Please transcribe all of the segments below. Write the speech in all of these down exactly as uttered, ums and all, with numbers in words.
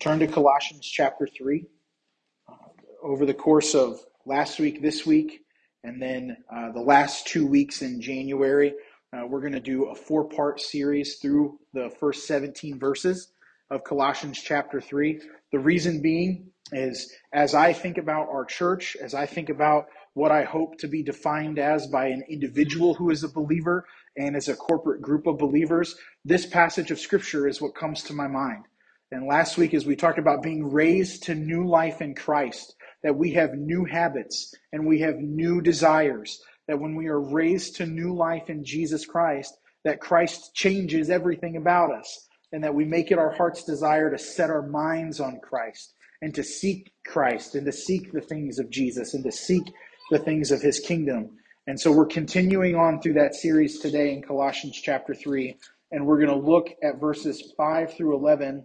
Turn to Colossians chapter three. Uh, over the course of last week, this week, and then uh, the last two weeks in January, uh, we're going to do a four-part series through the first seventeen verses of Colossians chapter three. The reason being is as I think about our church, as I think about what I hope to be defined as by an individual who is a believer and as a corporate group of believers, this passage of Scripture is what comes to my mind. And last week, as we talked about being raised to new life in Christ, that we have new habits and we have new desires, that when we are raised to new life in Jesus Christ, that Christ changes everything about us, and that we make it our heart's desire to set our minds on Christ and to seek Christ and to seek the things of Jesus and to seek the things of his kingdom. And so we're continuing on through that series today in Colossians chapter three, and we're going to look at verses five through eleven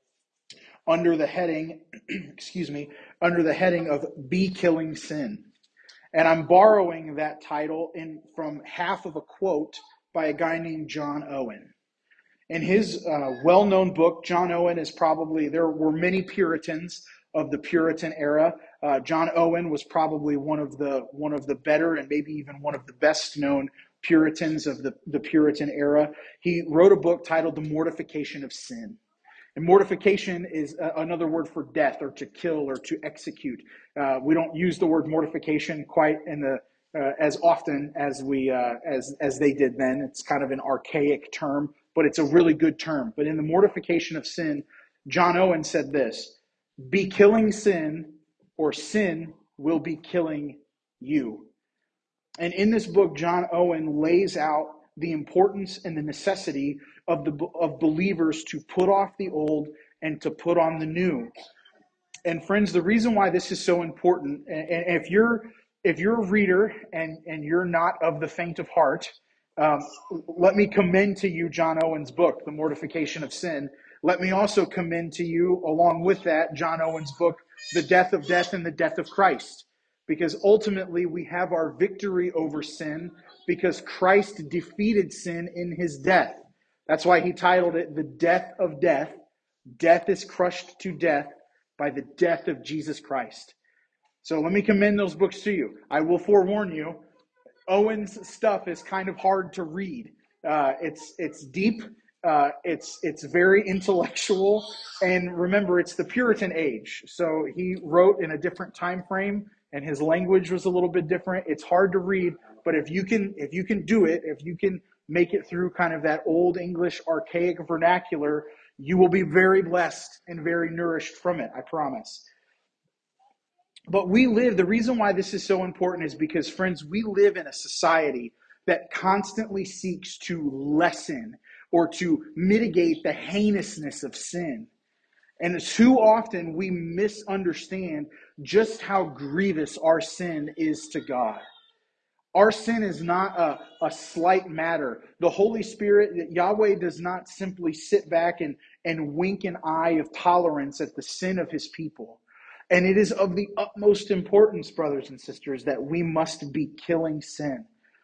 under the heading, excuse me, under the heading of Be Killing Sin. And I'm borrowing that title in from half of a quote by a guy named John Owen. In his uh, well-known book, John Owen is probably, there were many Puritans of the Puritan era. Uh, John Owen was probably one of the one of the better and maybe even one of the best known Puritans of the, the Puritan era. He wrote a book titled The Mortification of Sin. And mortification is another word for death or to kill or to execute. Uh, we don't use the word mortification quite in the uh, as often as we uh, as as they did then. It's kind of an archaic term, but it's a really good term. But in the mortification of sin, John Owen said this: "Be killing sin, or sin will be killing you." And in this book, John Owen lays out the importance and the necessity of the of believers to put off the old and to put on the new. And friends, the reason why this is so important, and if you're if you're a reader and and you're not of the faint of heart, um, let me commend to you John Owen's book, The Mortification of Sin. Let me also commend to you, along with that, John Owen's book, The Death of Death and the Death of Christ. Because ultimately we have our victory over sin because Christ defeated sin in his death. That's why he titled it The Death of Death. Death is crushed to death by the death of Jesus Christ. So let me commend those books to you. I will forewarn you, Owen's stuff is kind of hard to read. Uh, it's it's deep. Uh, it's it's very intellectual. And remember, it's the Puritan age. So he wrote in a different time frame, and his language was a little bit different. It's hard to read, but if you can if you can do it, if you can make it through kind of that old English archaic vernacular, you will be very blessed and very nourished from it, I promise. But we live, the reason why this is so important is because, friends, we live in a society that constantly seeks to lessen or to mitigate the heinousness of sin. And too often we misunderstand just how grievous our sin is to God. Our sin is not a, a slight matter. The Holy Spirit, Yahweh does not simply sit back and, and wink an eye of tolerance at the sin of his people. And it is of the utmost importance, brothers and sisters, that we must be killing sin.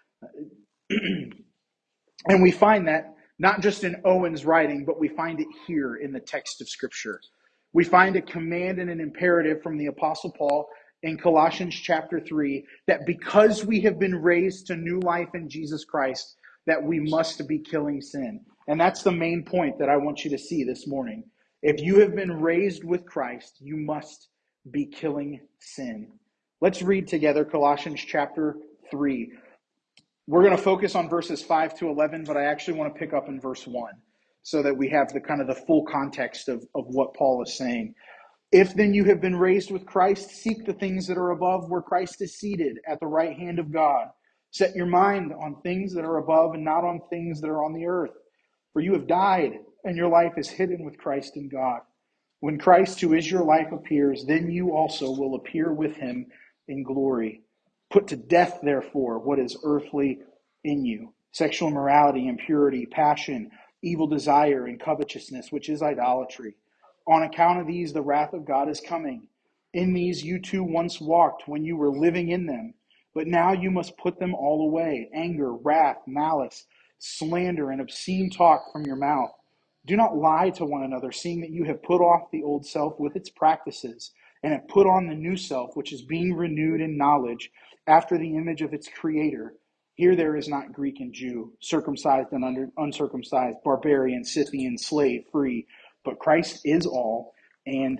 And we find that not just in Owen's writing, but we find it here in the text of Scripture. We find a command and an imperative from the Apostle Paul in Colossians chapter three, that because we have been raised to new life in Jesus Christ, that we must be killing sin. And that's the main point that I want you to see this morning. If you have been raised with Christ, you must be killing sin. Let's read together Colossians chapter three. We're going to focus on verses five to eleven, but I actually want to pick up in verse one so that we have the kind of the full context of, of what Paul is saying. If then you have been raised with Christ, seek the things that are above where Christ is seated at the right hand of God. Set your mind on things that are above and not on things that are on the earth. For you have died, and your life is hidden with Christ in God. When Christ, who is your life, appears, then you also will appear with him in glory. Put to death, therefore, what is earthly in you: sexual immorality, impurity, passion, evil desire, and covetousness, which is idolatry. On account of these, the wrath of God is coming. In these you too once walked when you were living in them, but now you must put them all away: anger, wrath, malice, slander, and obscene talk from your mouth. Do not lie to one another, seeing that you have put off the old self with its practices, and have put on the new self, which is being renewed in knowledge after the image of its creator. Here there is not Greek and Jew, circumcised and under, uncircumcised, barbarian, Scythian, slave, free, but Christ is all and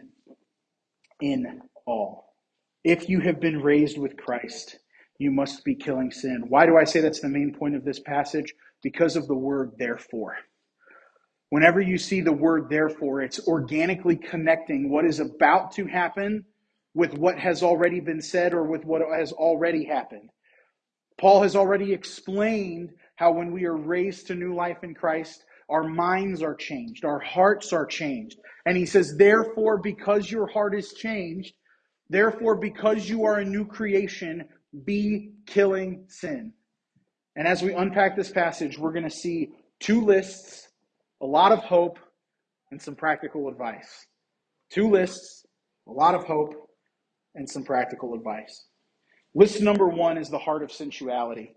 in all. If you have been raised with Christ, you must be killing sin. Why do I say that's the main point of this passage? Because of the word therefore. Whenever you see the word therefore, it's organically connecting what is about to happen with what has already been said or with what has already happened. Paul has already explained how when we are raised to new life in Christ, our minds are changed, our hearts are changed. And he says, therefore, because your heart is changed, therefore, because you are a new creation, be killing sin. And as we unpack this passage, we're going to see two lists, a lot of hope, and some practical advice. Two lists, a lot of hope, and some practical advice. List number one is the heart of sensuality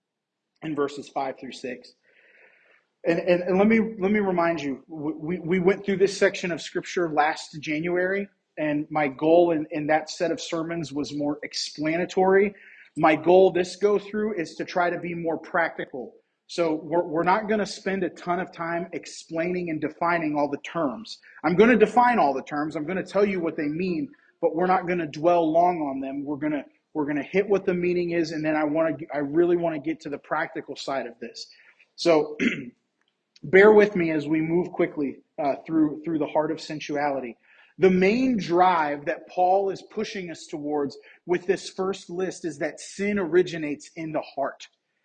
in verses five through six. And, and, and let me let me remind you, we, we went through this section of Scripture last January, and my goal in, in that set of sermons was more explanatory. My goal this go through is to try to be more practical. So we're, we're not going to spend a ton of time explaining and defining all the terms. I'm going to define all the terms. I'm going to tell you what they mean, but we're not going to dwell long on them. We're going to we're going to hit what the meaning is, and then I want to I really want to get to the practical side of this. So bear with me as we move quickly uh, through through the heart of sensuality. The main drive that Paul is pushing us towards with this first list is that sin originates in the heart.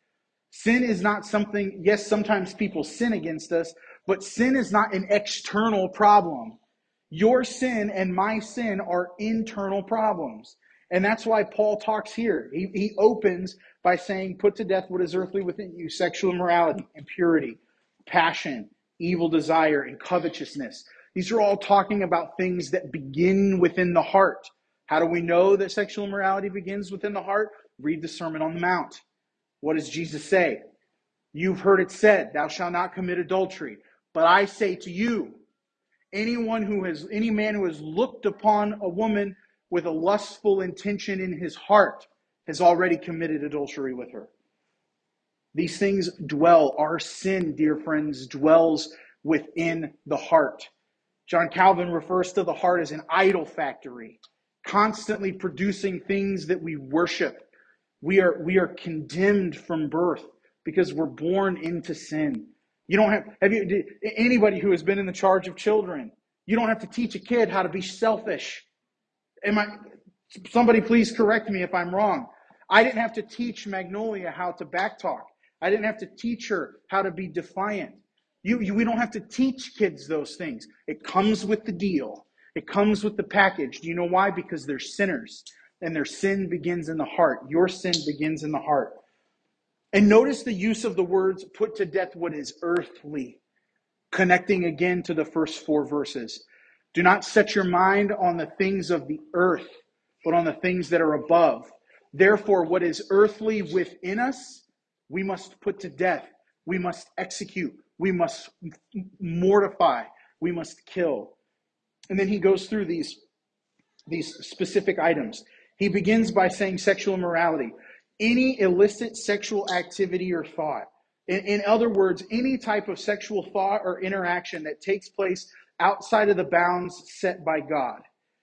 Sin is not something, yes, sometimes people sin against us, but sin is not an external problem. Your sin and my sin are internal problems. And that's why Paul talks here. He, he opens by saying, put to death what is earthly within you, sexual immorality, impurity, passion, evil desire, and covetousness. These are all talking about things that begin within the heart. How do we know that sexual immorality begins within the heart? Read the Sermon on the Mount. What does Jesus say? You've heard it said, thou shalt not commit adultery. But I say to you, anyone who has, any man who has looked upon a woman with a lustful intention in his heart has already committed adultery with her. These things dwell, our sin, dear friends, dwells within the heart. John Calvin refers to the heart as an idol factory, constantly producing things that we worship. We are, we are condemned from birth because we're born into sin. You don't have, have you, anybody who has been in the charge of children, you don't have to teach a kid how to be selfish. Am I, somebody please correct me if I'm wrong. I didn't have to teach Magnolia how to backtalk. I didn't have to teach her how to be defiant. You, you, we don't have to teach kids those things. It comes with the deal. It comes with the package. Do you know why? Because they're sinners. And their sin begins in the heart. Your sin begins in the heart. And notice the use of the words, put to death what is earthly, connecting again to the first four verses. Do not set your mind on the things of the earth, but on the things that are above. Therefore, what is earthly within us, we must put to death. We must execute. We must mortify. We must kill. And then he goes through these, these specific items. He begins by saying sexual immorality, any illicit sexual activity or thought. In, in other words, any type of sexual thought or interaction that takes place outside of the bounds set by God.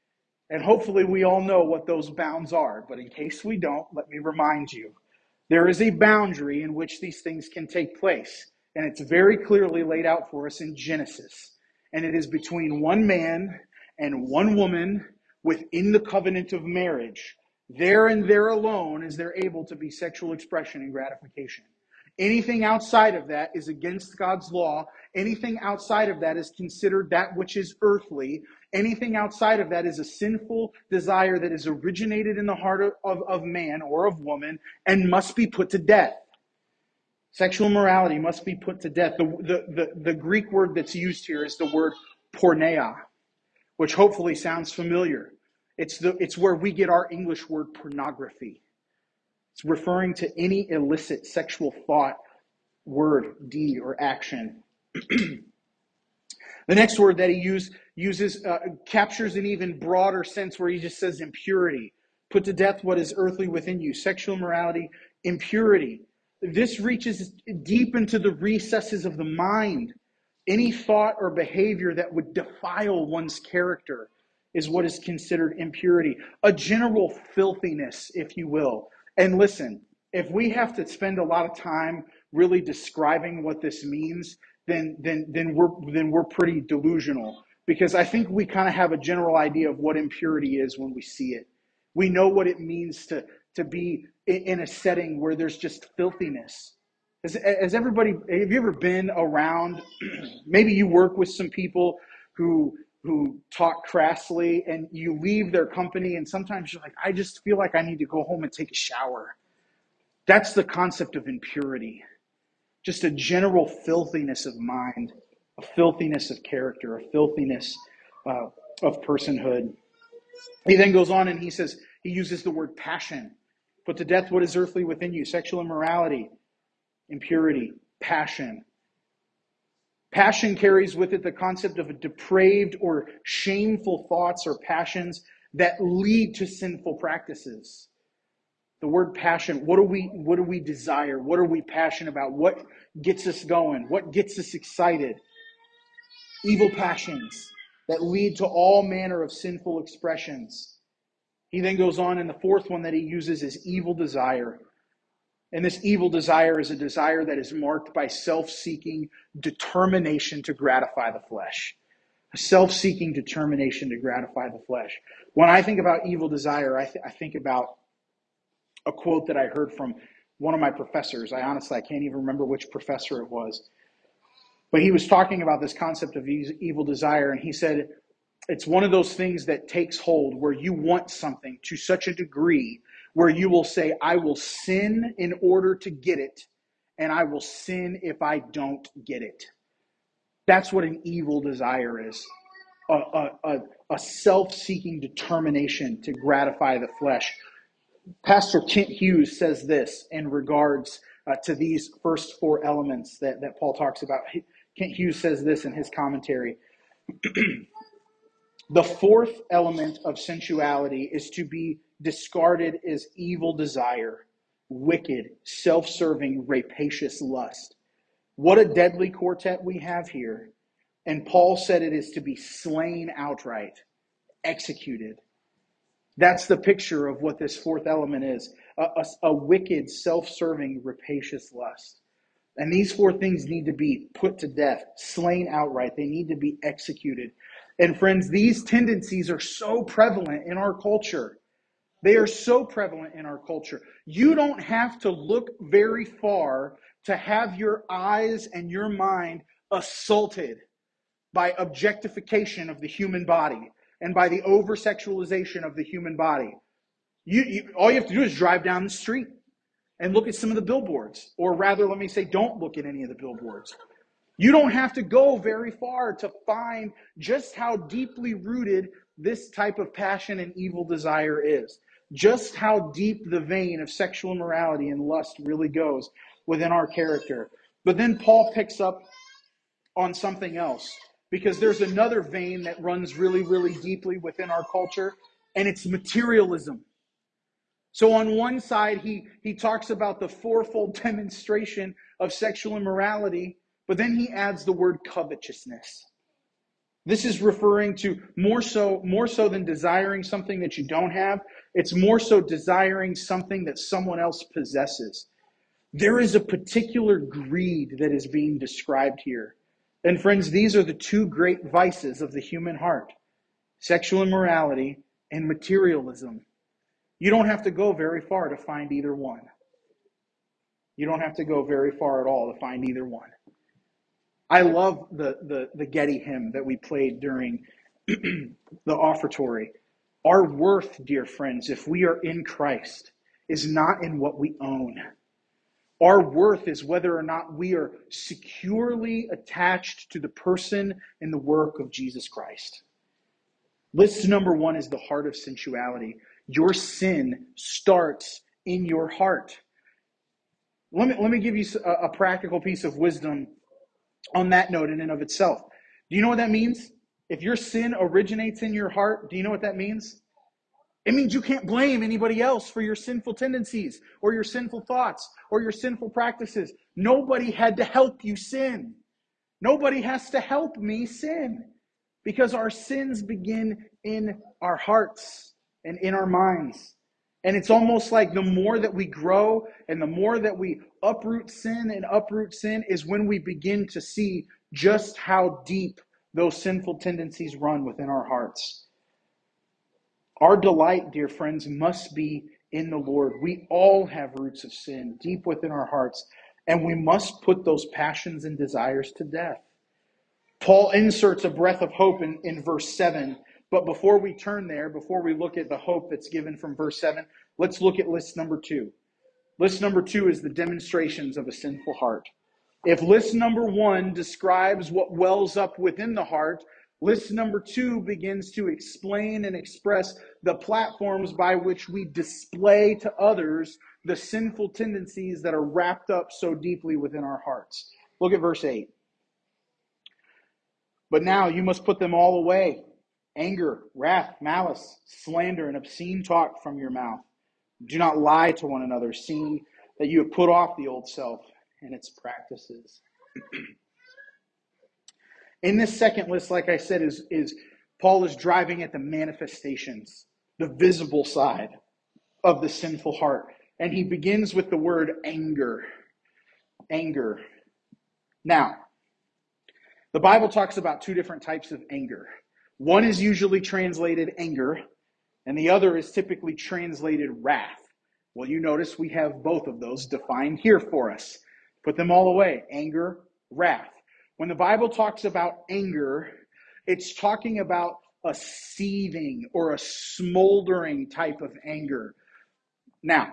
And hopefully we all know what those bounds are, but in case we don't, let me remind you. There is a boundary in which these things can take place, and it's very clearly laid out for us in Genesis. And it is between one man and one woman within the covenant of marriage. There and there alone is there able to be sexual expression and gratification. Anything outside of that is against God's law. Anything outside of that is considered that which is earthly. Anything outside of that is a sinful desire that is originated in the heart of, of, of man or of woman and must be put to death. Sexual immorality must be put to death. The, the, the, the Greek word that's used here is the word porneia, which hopefully sounds familiar. It's the it's where we get our English word pornography. It's referring to any illicit sexual thought, word, deed, or action. The next word that he use, uses uh, captures an even broader sense where he just says impurity. Put to death what is earthly within you, sexual immorality, impurity. This reaches deep into the recesses of the mind. Any thought or behavior that would defile one's character is what is considered impurity. A general filthiness, if you will. And listen, if we have to spend a lot of time really describing what this means, then then then we're then we're pretty delusional, because I think we kind of have a general idea of what impurity is when we see it. We know what it means to to be in a setting where there's just filthiness. Has, has everybody, have you ever been around, maybe you work with some people who who talk crassly, and you leave their company and sometimes you're like, I just feel like I need to go home and take a shower. That's the concept of impurity. Just a general filthiness of mind, a filthiness of character, a filthiness uh, of personhood. He then goes on and he says, he uses the word passion. Put to death what is earthly within you, sexual immorality, impurity, passion. Passion carries with it the concept of a depraved or shameful thoughts or passions that lead to sinful practices. The word passion, what do we what do we desire? What are we passionate about? What gets us going? What gets us excited? Evil passions that lead to all manner of sinful expressions. He then goes on, and the fourth one that he uses is evil desire. And this evil desire is a desire that is marked by self-seeking determination to gratify the flesh. A self-seeking determination to gratify the flesh. When I think about evil desire, I, th- I think about a quote that I heard from one of my professors. I honestly, I can't even remember which professor it was. But he was talking about this concept of evil desire, and he said, it's one of those things that takes hold where you want something to such a degree where you will say, I will sin in order to get it, and I will sin if I don't get it. That's what an evil desire is. A, a, a, a self-seeking determination to gratify the flesh. Pastor Kent Hughes says this in regards uh, to these first four elements that, that Paul talks about. He, Kent Hughes says this in his commentary. The fourth element of sensuality is to be discarded as evil desire, wicked, self-serving, rapacious lust. What a deadly quartet we have here. And Paul said it is to be slain outright, executed. That's the picture of what this fourth element is. A, a, a wicked, self-serving, rapacious lust. And these four things need to be put to death, slain outright. They need to be executed. And friends, these tendencies are so prevalent in our culture. They are so prevalent in our culture. You don't have to look very far to have your eyes and your mind assaulted by objectification of the human body and by the over-sexualization of the human body. You, you, all you have to do is drive down the street and look at some of the billboards. Or rather, let me say, don't look at any of the billboards. You don't have to go very far to find just how deeply rooted this type of passion and evil desire is. Just how deep the vein of sexual immorality and lust really goes within our character. But then Paul picks up on something else, because there's another vein that runs really, really deeply within our culture, and it's materialism. So on one side, he, he talks about the fourfold demonstration of sexual immorality, but then he adds the word covetousness. This is referring to more so, more so than desiring something that you don't have. It's more so desiring something that someone else possesses. There is a particular greed that is being described here. And friends, these are the two great vices of the human heart: sexual immorality and materialism. You don't have to go very far to find either one. You don't have to go very far at all to find either one. I love the, the, the Getty hymn that we played during the offertory. Our worth, dear friends, if we are in Christ, is not in what we own. Our worth is whether or not we are securely attached to the person and the work of Jesus Christ. List number one is the heart of sensuality. Your sin starts in your heart. Let me, let me give you a, a practical piece of wisdom on that note in and of itself. Do you know what that means? If your sin originates in your heart, do you know what that means? It means you can't blame anybody else for your sinful tendencies or your sinful thoughts or your sinful practices. Nobody had to help you sin. Nobody has to help me sin, because our sins begin in our hearts and in our minds. And it's almost like the more that we grow and the more that we uproot sin and uproot sin is when we begin to see just how deep those sinful tendencies run within our hearts. Our delight, dear friends, must be in the Lord. We all have roots of sin deep within our hearts, and we must put those passions and desires to death. Paul inserts a breath of hope in, in verse seven. But before we turn there, before we look at the hope that's given from verse seven, let's look at list number two. List number two is the demonstrations of a sinful heart. If list number one describes what wells up within the heart, list number two begins to explain and express the platforms by which we display to others the sinful tendencies that are wrapped up so deeply within our hearts. Look at verse eight. But now you must put them all away: anger, wrath, malice, slander, and obscene talk from your mouth. Do not lie to one another, seeing that you have put off the old self and its practices. In this second list, like I said, is, is Paul is driving at the manifestations, the visible side of the sinful heart. And he begins with the word anger. Anger. Now, the Bible talks about two different types of anger. One is usually translated anger, and the other is typically translated wrath. Well, you notice we have both of those defined here for us. Put them all away: anger, wrath. When the Bible talks about anger, it's talking about a seething or a smoldering type of anger. Now,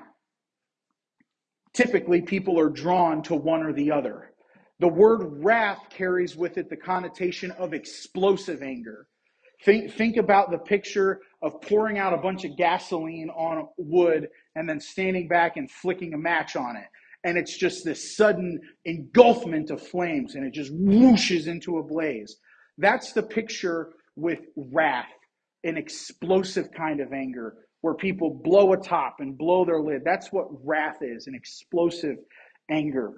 typically people are drawn to one or the other. The word wrath carries with it the connotation of explosive anger. Think, think about the picture of pouring out a bunch of gasoline on wood and then standing back and flicking a match on it. And it's just this sudden engulfment of flames, and it just whooshes into a blaze. That's the picture with wrath, an explosive kind of anger where people blow a top and blow their lid. That's what wrath is, an explosive anger.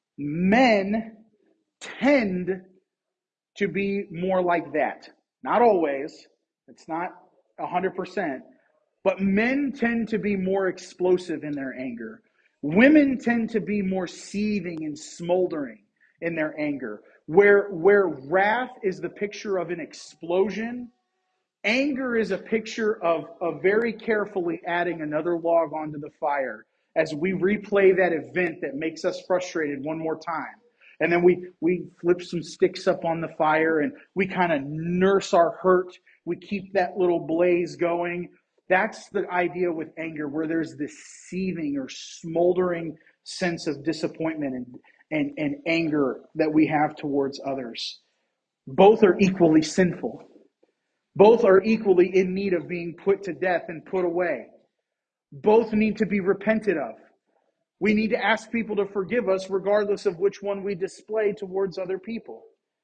Men tend to be more like that. Not always. It's not one hundred percent. But men tend to be more explosive in their anger. Women tend to be more seething and smoldering in their anger. Where, where wrath is the picture of an explosion, anger is a picture of, of very carefully adding another log onto the fire as we replay that event that makes us frustrated one more time. And then we, we flip some sticks up on the fire and we kind of nurse our hurt. We keep that little blaze going. That's the idea with anger, where there's this seething or smoldering sense of disappointment and, and, and anger that we have towards others. Both are equally sinful. Both are equally in need of being put to death and put away. Both need to be repented of. We need to ask people to forgive us regardless of which one we display towards other people.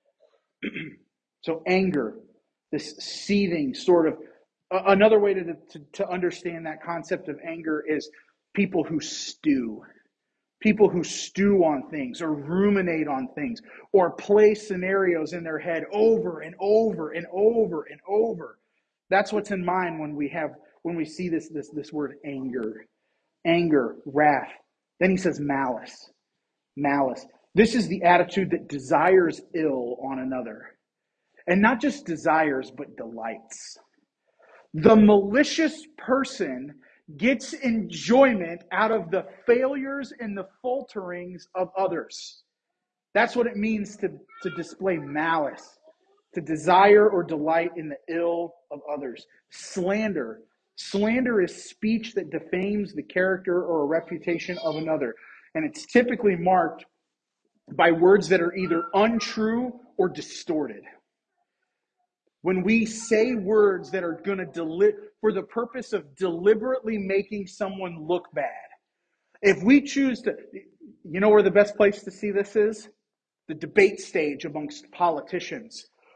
So anger, this seething sort of, uh, another way to, to, to understand that concept of anger is people who stew. People who stew on things or ruminate on things or play scenarios in their head over and over and over and over. That's what's in mind when we have when we see this this this word anger. Anger, wrath. Then he says malice. Malice. This is the attitude that desires ill on another. And not just desires, but delights. The malicious person gets enjoyment out of the failures and the falterings of others. That's what it means to, to display malice, to desire or delight in the ill of others. Slander. Slander is speech that defames the character or a reputation of another. And it's typically marked by words that are either untrue or distorted. When we say words that are going to deli- for the purpose of deliberately making someone look bad. If we choose to, you know where the best place to see this is? The debate stage amongst politicians.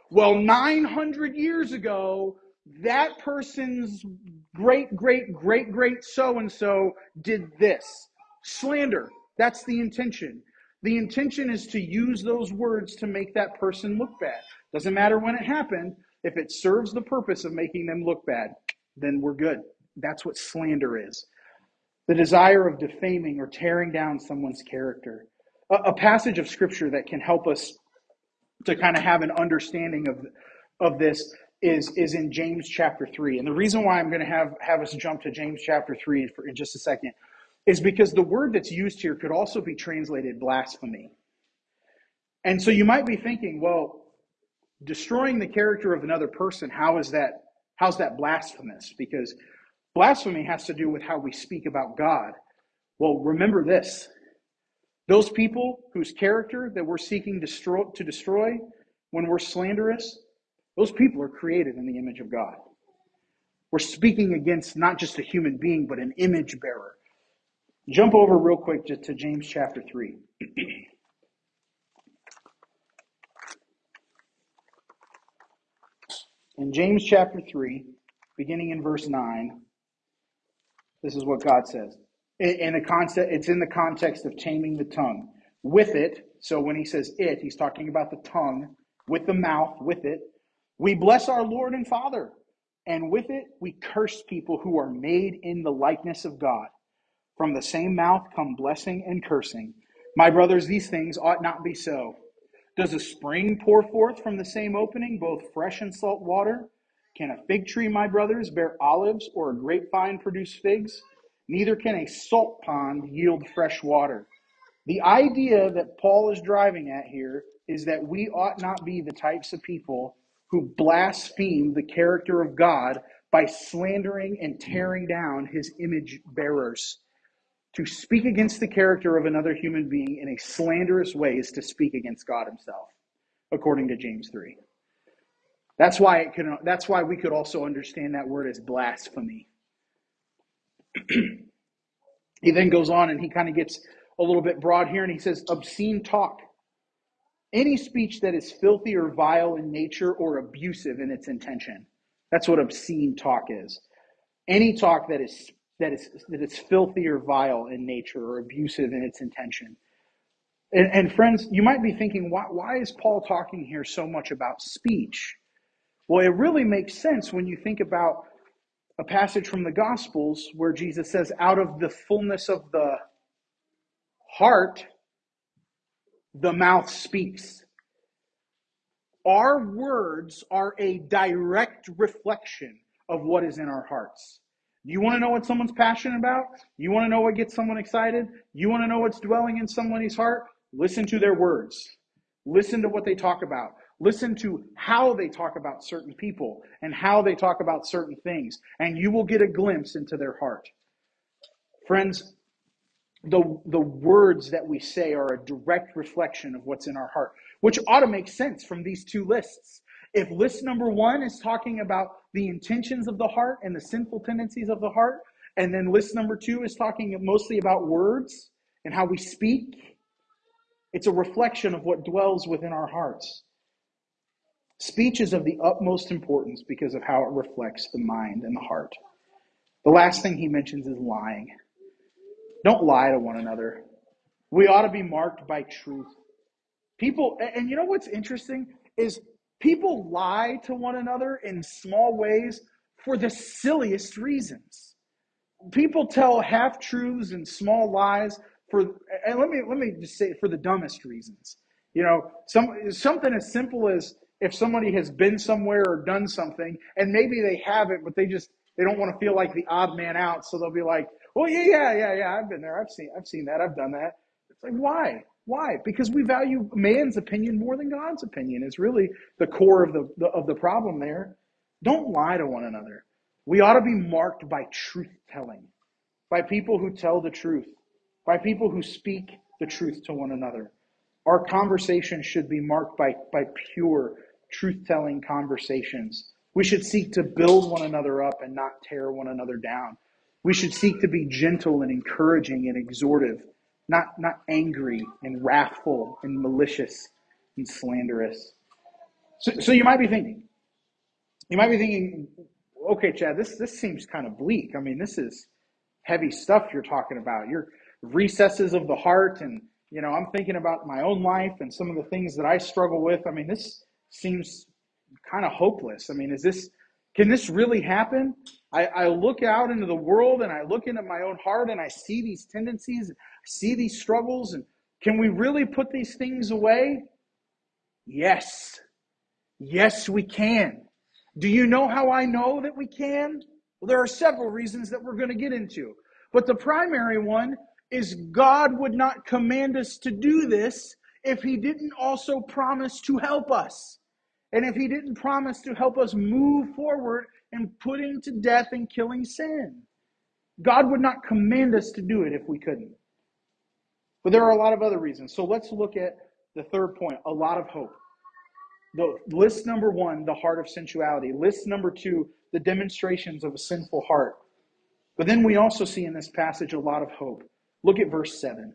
Well, nine hundred years ago, that person's great, great, great, great so-and-so did this. Slander. That's the intention. The intention is to use those words to make that person look bad. Doesn't matter when it happened. If it serves the purpose of making them look bad, then we're good. That's what slander is. The desire of defaming or tearing down someone's character. A, a passage of scripture that can help us to kind of have an understanding of of this is is in James chapter three. And the reason why I'm going to have have us jump to James chapter three for, in just a second is because the word that's used here could also be translated blasphemy. And so you might be thinking, well, destroying the character of another person, how is that how's that blasphemous? Because blasphemy has to do with how we speak about God. Well, remember this. Those people whose character that we're seeking destroy, to destroy when we're slanderous, those people are created in the image of God. We're speaking against not just a human being, but an image bearer. Jump over real quick to, to James chapter three. In James chapter three, beginning in verse nine, this is what God says. In the concept, it's in the context of taming the tongue. With it, so when he says it, he's talking about the tongue, with the mouth, with it. We bless our Lord and Father, and with it we curse people who are made in the likeness of God. From the same mouth come blessing and cursing. My brothers, these things ought not be so. Does a spring pour forth from the same opening both fresh and salt water? Can a fig tree, my brothers, bear olives, or a grapevine produce figs? Neither can a salt pond yield fresh water. The idea that Paul is driving at here is that we ought not be the types of people who blaspheme the character of God by slandering and tearing down his image bearers. To speak against the character of another human being in a slanderous way is to speak against God himself, according to James three. That's why it can, that's why we could also understand that word as blasphemy. He then goes on and he kind of gets a little bit broad here and he says, obscene talk. Any speech that is filthy or vile in nature or abusive in its intention. That's what obscene talk is. Any talk that is that is that is filthy or vile in nature or abusive in its intention. And, and friends, you might be thinking, why, why is Paul talking here so much about speech? Well, it really makes sense when you think about a passage from the Gospels where Jesus says, out of the fullness of the heart, the mouth speaks. Our words are a direct reflection of what is in our hearts. You want to know what someone's passionate about? You want to know what gets someone excited? You want to know what's dwelling in somebody's heart? Listen to their words. Listen to what they talk about. Listen to how they talk about certain people and how they talk about certain things, and you will get a glimpse into their heart. Friends, the, the words that we say are a direct reflection of what's in our heart, which ought to make sense from these two lists. If list number one is talking about the intentions of the heart and the sinful tendencies of the heart, and then list number two is talking mostly about words and how we speak, it's a reflection of what dwells within our hearts. Speech is of the utmost importance because of how it reflects the mind and the heart. The last thing he mentions is lying. Don't lie to one another. We ought to be marked by truth. People, and you know what's interesting is people lie to one another in small ways for the silliest reasons. People tell half-truths and small lies for, and let me let me just say, for the dumbest reasons. You know, some something as simple as if somebody has been somewhere or done something, and maybe they haven't, but they just they don't want to feel like the odd man out, so they'll be like, "Well, yeah, yeah, yeah, yeah, I've been there, I've seen, I've seen that, I've done that." It's like, why? Why? Because we value man's opinion more than God's opinion. Is really the core of the, the of the problem there. Don't lie to one another. We ought to be marked by truth telling, by people who tell the truth, by people who speak the truth to one another. Our conversation should be marked by, by pure, truth-telling conversations. We should seek to build one another up and not tear one another down. We should seek to be gentle and encouraging and exhortive, not, not angry and wrathful and malicious and slanderous. So, so you might be thinking, you might be thinking, okay, Chad, this this seems kind of bleak. I mean, this is heavy stuff you're talking about. Your recesses of the heart, and you know, I'm thinking about my own life and some of the things that I struggle with. I mean, this seems kind of hopeless. I mean, is this can this really happen? I, I look out into the world and I look into my own heart and I see these tendencies, see these struggles, and can we really put these things away? Yes. Yes, we can. Do you know how I know that we can? Well, there are several reasons that we're going to get into. But the primary one is God would not command us to do this if he didn't also promise to help us. And if he didn't promise to help us move forward in putting to death and killing sin. God would not command us to do it if we couldn't. But there are a lot of other reasons. So let's look at the third point, a lot of hope. The list number one, the heart of sensuality. List number two, the demonstrations of a sinful heart. But then we also see in this passage a lot of hope. Look at verse seven.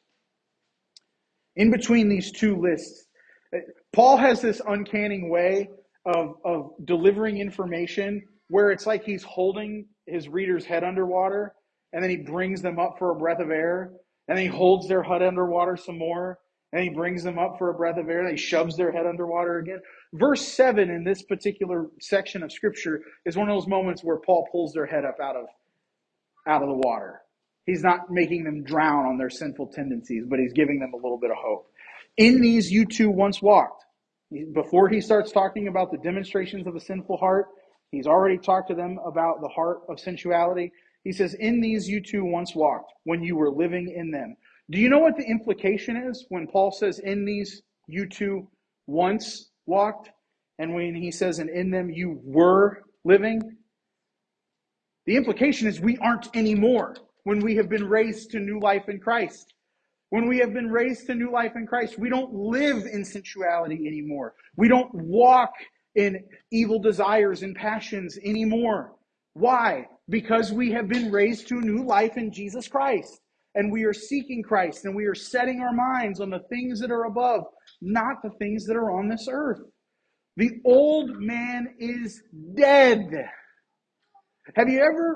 In between these two lists, Paul has this uncanny way of, of delivering information where it's like he's holding his reader's head underwater, and then he brings them up for a breath of air, and then he holds their head underwater some more, and he brings them up for a breath of air, and he shoves their head underwater again. Verse seven in this particular section of Scripture is one of those moments where Paul pulls their head up out of, out of the water. He's not making them drown on their sinful tendencies, but he's giving them a little bit of hope. In these you two once walked. Before he starts talking about the demonstrations of a sinful heart, he's already talked to them about the heart of sensuality. He says, in these you two once walked when you were living in them. Do you know what the implication is when Paul says, in these you two once walked, and when he says, and in them you were living? The implication is we aren't anymore when we have been raised to new life in Christ. When we have been raised to new life in Christ, we don't live in sensuality anymore. We don't walk in evil desires and passions anymore. Why? Because we have been raised to a new life in Jesus Christ. And we are seeking Christ, and we are setting our minds on the things that are above, not the things that are on this earth. The old man is dead. Have you ever...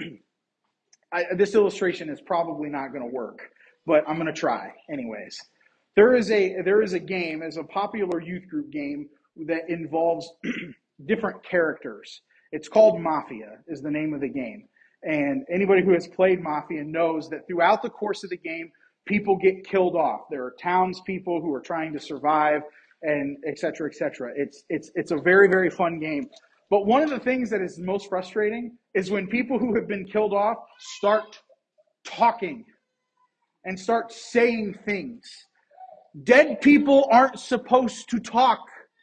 I, this illustration is probably not going to work, but I'm going to try anyways. There is a there is a game, as a popular youth group game that involves different characters. It's called Mafia, is the name of the game. And anybody who has played Mafia knows that throughout the course of the game, people get killed off. There are townspeople who are trying to survive, and et cetera, et cetera. It's it's it's a very, very fun game. But one of the things that is most frustrating is when people who have been killed off start talking and start saying things. Dead people aren't supposed to talk.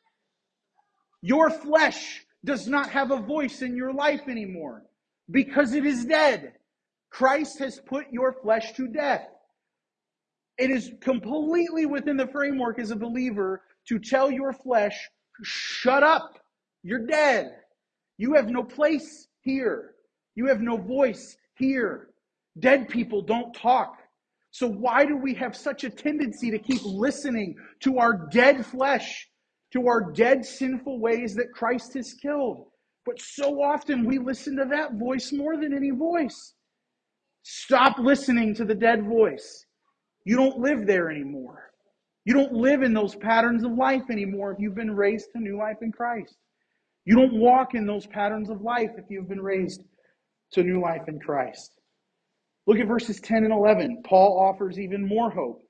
Your flesh does not have a voice in your life anymore because it is dead. Christ has put your flesh to death. It is completely within the framework as a believer to tell your flesh, shut up. You're dead. You have no place here. You have no voice here. Dead people don't talk. So why do we have such a tendency to keep listening to our dead flesh, to our dead sinful ways that Christ has killed? But so often we listen to that voice more than any voice. Stop listening to the dead voice. You don't live there anymore. You don't live in those patterns of life anymore if you've been raised to new life in Christ. You don't walk in those patterns of life if you've been raised to new life in Christ. Look at verses ten and eleven. Paul offers even more hope.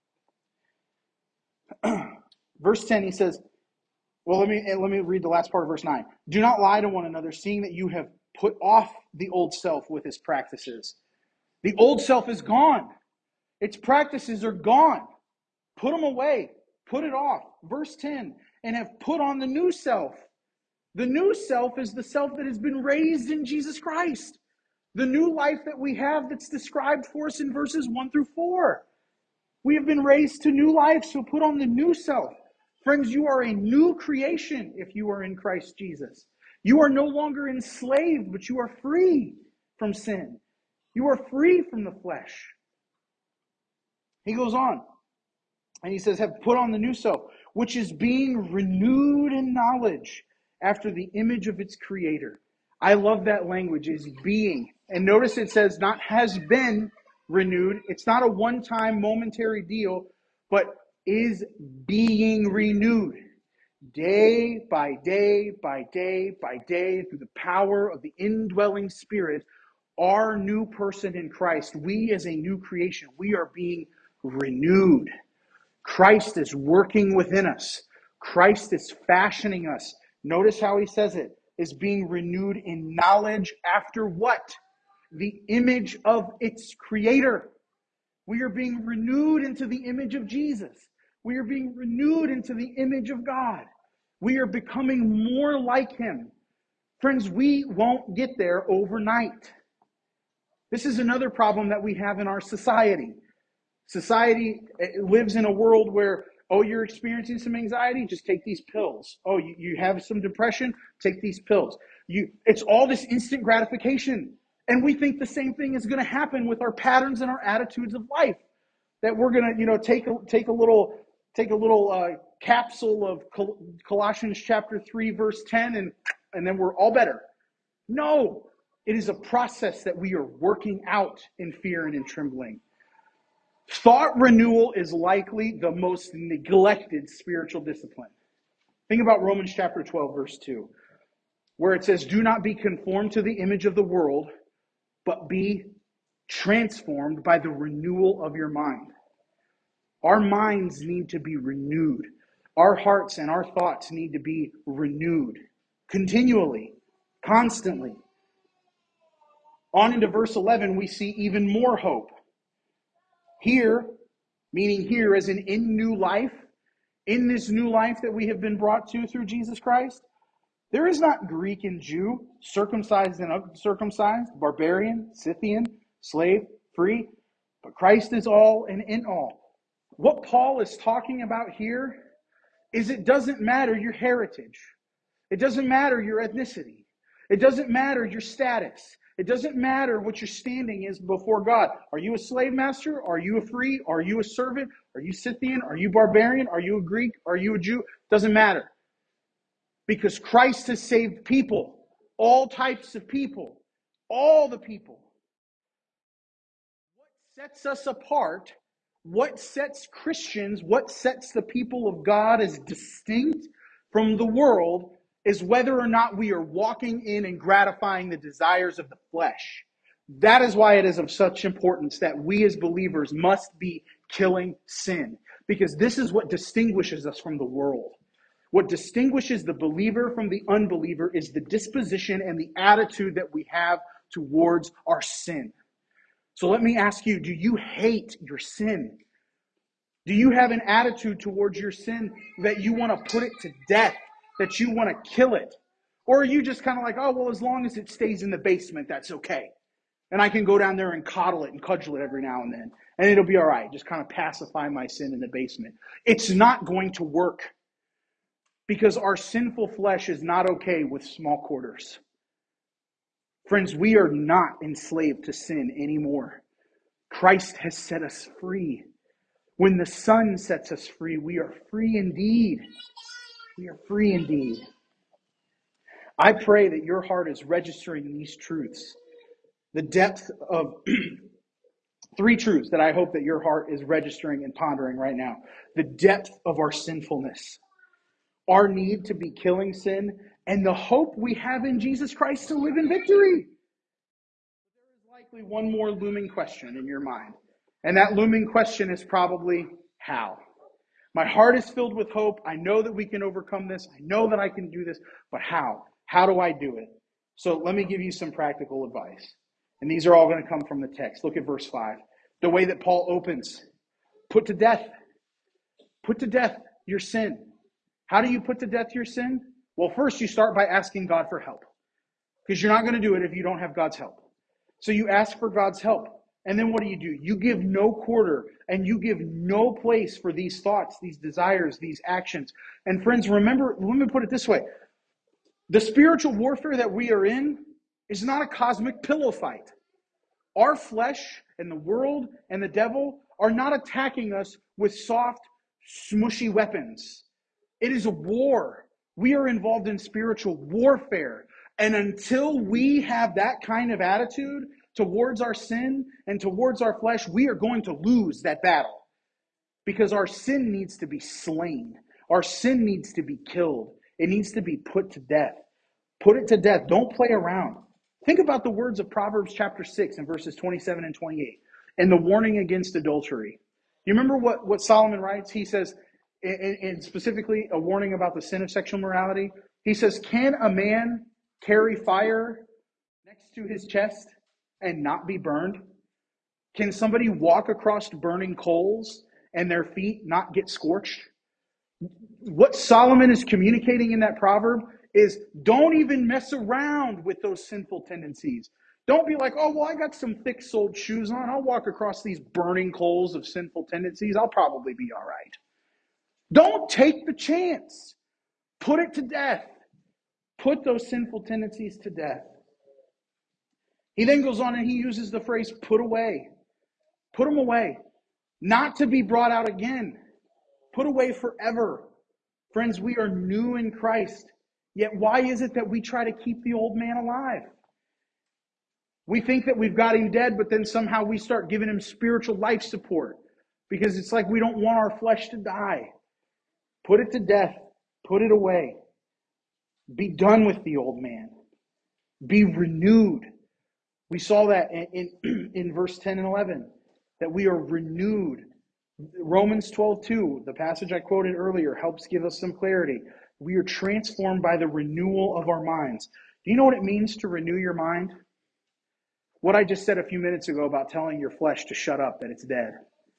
Verse ten, he says, well, let me, let me read the last part of verse nine. Do not lie to one another, seeing that you have put off the old self with its practices. The old self is gone. Its practices are gone. Put them away. Put it off. Verse ten, and have put on the new self. The new self is the self that has been raised in Jesus Christ. The new life that we have that's described for us in verses one through four. We have been raised to new life, so put on the new self. Friends, you are a new creation if you are in Christ Jesus. You are no longer enslaved, but you are free from sin. You are free from the flesh. He goes on, and he says, have put on the new self, which is being renewed in knowledge after the image of its creator. I love that language, is being. And notice it says not has been renewed. It's not a one-time momentary deal, but is being renewed day by day by day by day through the power of the indwelling Spirit. Our new person in Christ, we as a new creation, we are being renewed. Christ is working within us. Christ is fashioning us. Notice how he says it, is being renewed in knowledge after what? The image of its creator. We are being renewed into the image of Jesus. We are being renewed into the image of God. We are becoming more like him. Friends, we won't get there overnight. This is another problem that we have in our society. Society lives in a world where, oh, you're experiencing some anxiety, just take these pills. Oh, you, you have some depression, take these pills. You, it's all this instant gratification. And we think the same thing is going to happen with our patterns and our attitudes of life. That we're going to, you know, take a, take a little, take a little uh, capsule of Col- Colossians chapter three, verse ten, and, and then we're all better. No, it is a process that we are working out in fear and in trembling. Thought renewal is likely the most neglected spiritual discipline. Think about Romans chapter twelve, verse two, where it says, do not be conformed to the image of the world, but be transformed by the renewal of your mind. Our minds need to be renewed. Our hearts and our thoughts need to be renewed continually, constantly. On into verse eleven, we see even more hope. Here, meaning here as in in new life, in this new life that we have been brought to through Jesus Christ, there is not Greek and Jew, circumcised and uncircumcised, barbarian, Scythian, slave, free, but Christ is all and in all. What Paul is talking about here is it doesn't matter your heritage. It doesn't matter your ethnicity. It doesn't matter your status. It doesn't matter what your standing is before God. Are you a slave master? Are you a free? Are you a servant? Are you Scythian? Are you barbarian? Are you a Greek? Are you a Jew? Doesn't matter. Because Christ has saved people, all types of people, all the people. What sets us apart, what sets Christians, what sets the people of God as distinct from the world is whether or not we are walking in and gratifying the desires of the flesh. That is why it is of such importance that we as believers must be killing sin. Because this is what distinguishes us from the world. What distinguishes the believer from the unbeliever is the disposition and the attitude that we have towards our sin. So let me ask you, do you hate your sin? Do you have an attitude towards your sin that you want to put it to death, that you want to kill it? Or are you just kind of like, oh, well, as long as it stays in the basement, that's okay. And I can go down there and coddle it and cudgel it every now and then, and it'll be all right. Just kind of pacify my sin in the basement. It's not going to work because our sinful flesh is not okay with small quarters. Friends, we are not enslaved to sin anymore. Christ has set us free. When the Son sets us free, we are free indeed. We are free indeed. I pray that your heart is registering these truths. The depth of three truths that I hope that your heart is registering and pondering right now. The depth of our sinfulness, our need to be killing sin, and the hope we have in Jesus Christ to live in victory. There is likely one more looming question in your mind. And that looming question is probably, how? My heart is filled with hope. I know that we can overcome this. I know that I can do this. But how? How do I do it? So let me give you some practical advice. And these are all going to come from the text. Look at verse five. The way that Paul opens. Put to death. Put to death your sin. How do you put to death your sin? Well, first you start by asking God for help. Because you're not going to do it if you don't have God's help. So you ask for God's help. And then what do you do? You give no quarter and you give no place for these thoughts, these desires, these actions. And friends, remember, let me put it this way. The spiritual warfare that we are in is not a cosmic pillow fight. Our flesh and the world and the devil are not attacking us with soft, smushy weapons. It is a war. We are involved in spiritual warfare. And until we have that kind of attitude towards our sin and towards our flesh, we are going to lose that battle. Because our sin needs to be slain. Our sin needs to be killed. It needs to be put to death. Put it to death. Don't play around. Think about the words of Proverbs chapter six and verses twenty-seven and twenty-eight and the warning against adultery. You remember what, what Solomon writes? He says, and specifically a warning about the sin of sexual morality. He says, can a man carry fire next to his chest and not be burned? Can somebody walk across burning coals and their feet not get scorched? What Solomon is communicating in that proverb is don't even mess around with those sinful tendencies. Don't be like, oh, well, I got some thick-soled shoes on. I'll walk across these burning coals of sinful tendencies. I'll probably be all right. Don't take the chance. Put it to death. Put those sinful tendencies to death. He then goes on and he uses the phrase, put away. Put them away. Not to be brought out again. Put away forever. Friends, we are new in Christ. Yet why is it that we try to keep the old man alive? We think that we've got him dead, but then somehow we start giving him spiritual life support because it's like we don't want our flesh to die. Put it to death. Put it away. Be done with the old man. Be renewed. We saw that in, in, in verse ten and eleven, that we are renewed. Romans twelve two, the passage I quoted earlier, helps give us some clarity. We are transformed by the renewal of our minds. Do you know what it means to renew your mind? What I just said a few minutes ago about telling your flesh to shut up, that it's dead.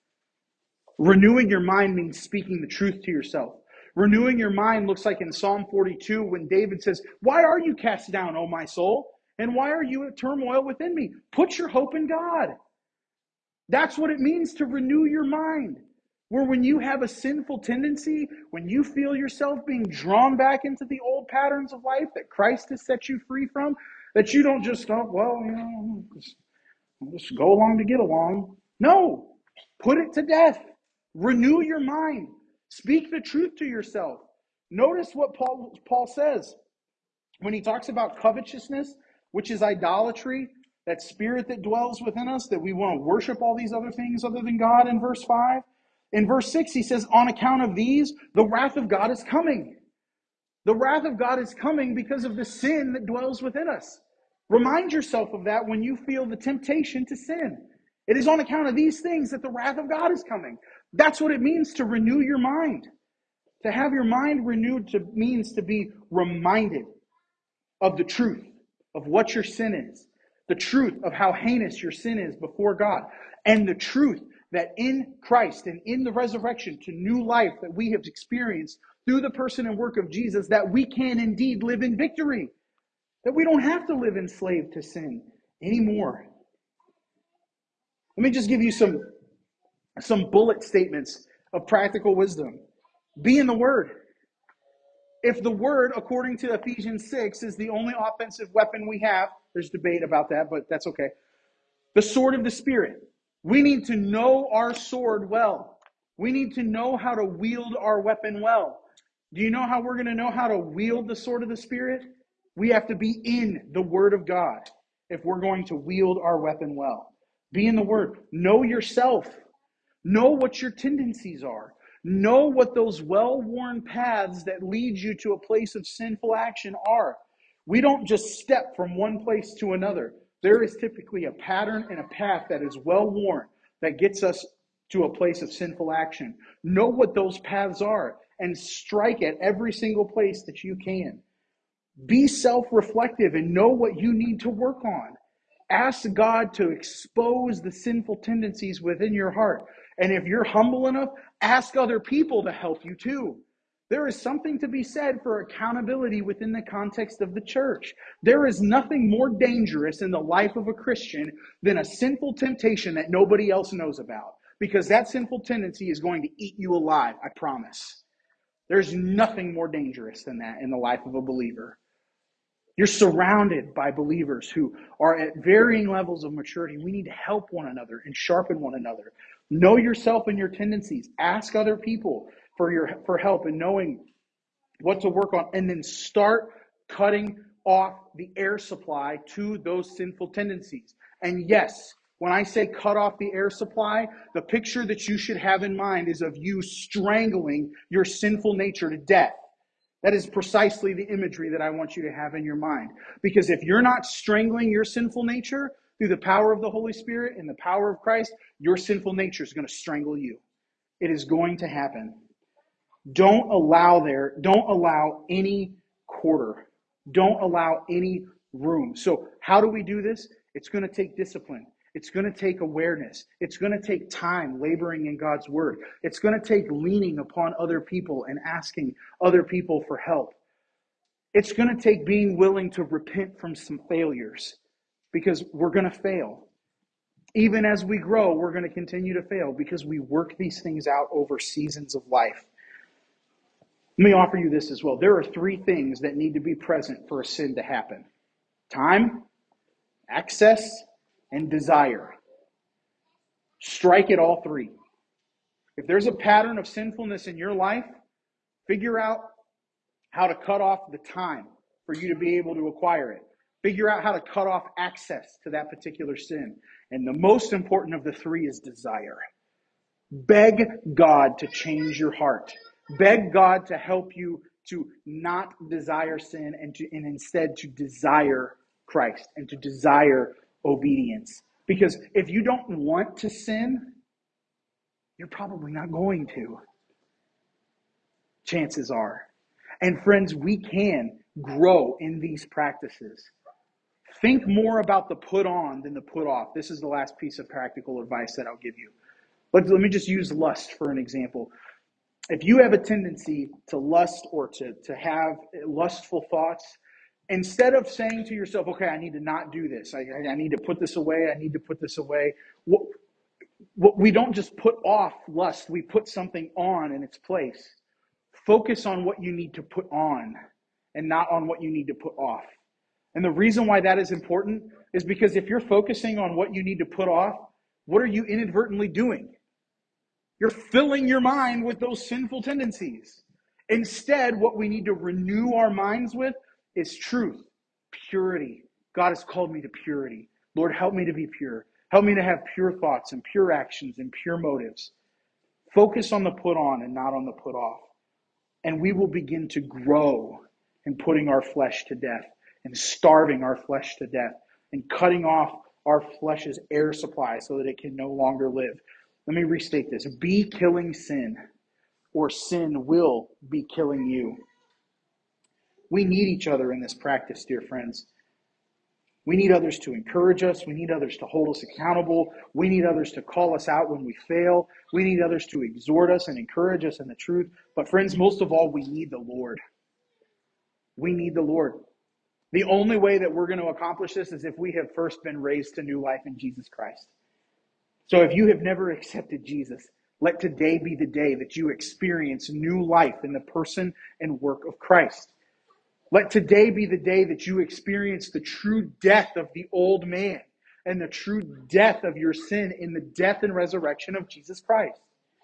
Renewing your mind means speaking the truth to yourself. Renewing your mind looks like in Psalm forty-two when David says, why are you cast down, O my soul? And why are you in turmoil within me? Put your hope in God. That's what it means to renew your mind. Where when you have a sinful tendency, when you feel yourself being drawn back into the old patterns of life that Christ has set you free from, that you don't just go, well, you know, just, just go along to get along. No, put it to death. Renew your mind. Speak the truth to yourself. Notice what Paul, Paul says when he talks about covetousness, which is idolatry, that spirit that dwells within us, that we want to worship all these other things other than God in verse five. In verse six, he says, on account of these, the wrath of God is coming. The wrath of God is coming because of the sin that dwells within us. Remind yourself of that when you feel the temptation to sin. It is on account of these things that the wrath of God is coming. That's what it means to renew your mind. To have your mind renewed to, means to be reminded of the truth of what your sin is. The truth of how heinous your sin is before God. And the truth that in Christ and in the resurrection to new life that we have experienced through the person and work of Jesus, that we can indeed live in victory. That we don't have to live enslaved to sin anymore. Let me just give you some, some bullet statements of practical wisdom. Be in the Word. If the Word, according to Ephesians six, is the only offensive weapon we have, there's debate about that, but that's okay. The sword of the Spirit. We need to know our sword well. We need to know how to wield our weapon well. Do you know how we're going to know how to wield the sword of the Spirit? We have to be in the Word of God if we're going to wield our weapon well. Be in the Word. Know yourself. Know what your tendencies are. Know what those well-worn paths that lead you to a place of sinful action are. We don't just step from one place to another. There is typically a pattern and a path that is well-worn that gets us to a place of sinful action. Know what those paths are and strike at every single place that you can. Be self-reflective and know what you need to work on. Ask God to expose the sinful tendencies within your heart. And if you're humble enough, ask other people to help you too. There is something to be said for accountability within the context of the church. There is nothing more dangerous in the life of a Christian than a sinful temptation that nobody else knows about. Because that sinful tendency is going to eat you alive, I promise. There's nothing more dangerous than that in the life of a believer. You're surrounded by believers who are at varying levels of maturity. We need to help one another and sharpen one another. Know yourself and your tendencies. Ask other people for your for help in knowing what to work on, and then start cutting off the air supply to those sinful tendencies. And yes, when I say cut off the air supply, the picture that you should have in mind is of you strangling your sinful nature to death. That is precisely the imagery that I want you to have in your mind. Because if you're not strangling your sinful nature through the power of the Holy Spirit and the power of Christ, your sinful nature is going to strangle you. It is going to happen. Don't allow there, don't allow any quarter. Don't allow any room. So how do we do this? It's going to take discipline. It's going to take awareness. It's going to take time laboring in God's word. It's going to take leaning upon other people and asking other people for help. It's going to take being willing to repent from some failures, because we're going to fail. Even as we grow, we're going to continue to fail because we work these things out over seasons of life. Let me offer you this as well. There are three things that need to be present for a sin to happen: time, access, and desire. Strike at all three. If there's a pattern of sinfulness in your life, figure out how to cut off the time for you to be able to acquire it. Figure out how to cut off access to that particular sin. And the most important of the three is desire. Beg God to change your heart. Beg God to help you to not desire sin and to and instead to desire Christ and to desire obedience. Because if you don't want to sin, you're probably not going to. Chances are. And friends, we can grow in these practices. Think more about the put on than the put off. This is the last piece of practical advice that I'll give you. But let me just use lust for an example. If you have a tendency to lust or to, to have lustful thoughts, instead of saying to yourself, okay, I need to not do this. I, I need to put this away. I need to put this away. What, what, we don't just put off lust. We put something on in its place. Focus on what you need to put on and not on what you need to put off. And the reason why that is important is because if you're focusing on what you need to put off, what are you inadvertently doing? You're filling your mind with those sinful tendencies. Instead, what we need to renew our minds with is truth, purity. God has called me to purity. Lord, help me to be pure. Help me to have pure thoughts and pure actions and pure motives. Focus on the put on and not on the put off. And we will begin to grow in putting our flesh to death and starving our flesh to death and cutting off our flesh's air supply so that it can no longer live. Let me restate this. Be killing sin, or sin will be killing you. We need each other in this practice, dear friends. We need others to encourage us. We need others to hold us accountable. We need others to call us out when we fail. We need others to exhort us and encourage us in the truth. But friends, most of all, we need the Lord. We need the Lord. The only way that we're going to accomplish this is if we have first been raised to new life in Jesus Christ. So if you have never accepted Jesus, let today be the day that you experience new life in the person and work of Christ. Let today be the day that you experience the true death of the old man and the true death of your sin in the death and resurrection of Jesus Christ.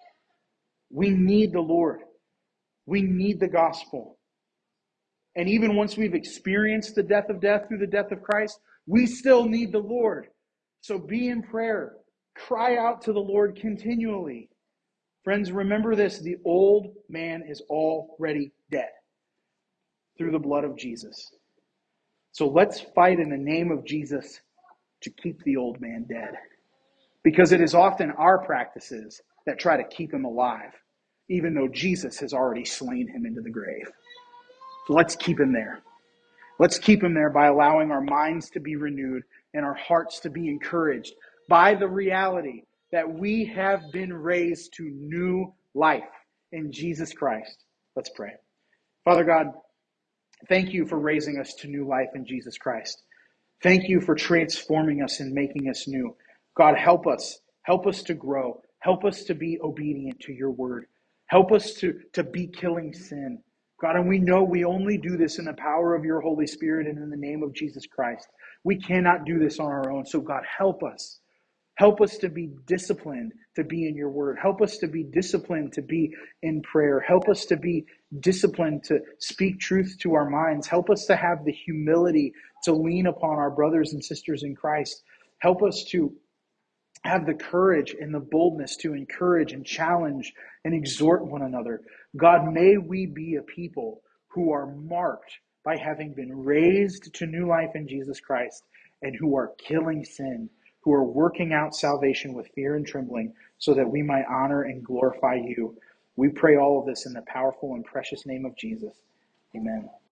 We need the Lord. We need the gospel. And even once we've experienced the death of death through the death of Christ, we still need the Lord. So be in prayer. Cry out to the Lord continually. Friends, remember this: the old man is already dead through the blood of Jesus. So let's fight in the name of Jesus to keep the old man dead. Because it is often our practices that try to keep him alive, even though Jesus has already slain him into the grave. So let's keep him there. Let's keep him there by allowing our minds to be renewed and our hearts to be encouraged by the reality that we have been raised to new life in Jesus Christ. Let's pray. Father God, thank you for raising us to new life in Jesus Christ. Thank you for transforming us and making us new. God, help us. Help us to grow. Help us to be obedient to your word. Help us to, to be killing sin. God, and we know we only do this in the power of your Holy Spirit and in the name of Jesus Christ. We cannot do this on our own. So God, help us. Help us to be disciplined to be in your word. Help us to be disciplined to be in prayer. Help us to be disciplined to speak truth to our minds. Help us to have the humility to lean upon our brothers and sisters in Christ. Help us to have the courage and the boldness to encourage and challenge and exhort one another. God, may we be a people who are marked by having been raised to new life in Jesus Christ and who are killing sin, who are working out salvation with fear and trembling so that we might honor and glorify you. We pray all of this in the powerful and precious name of Jesus. Amen.